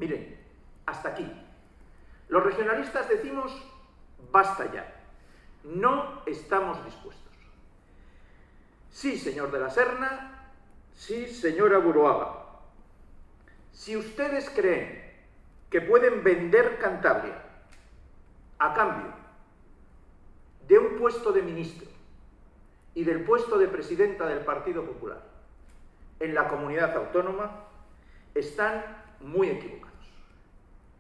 Miren, hasta aquí. Los regionalistas decimos, basta ya. No estamos dispuestos. Sí, señor de la Serna, sí, señora Buruaga. Si ustedes creen que pueden vender Cantabria a cambio de un puesto de ministro y del puesto de presidenta del Partido Popular en la comunidad autónoma, están muy equivocados.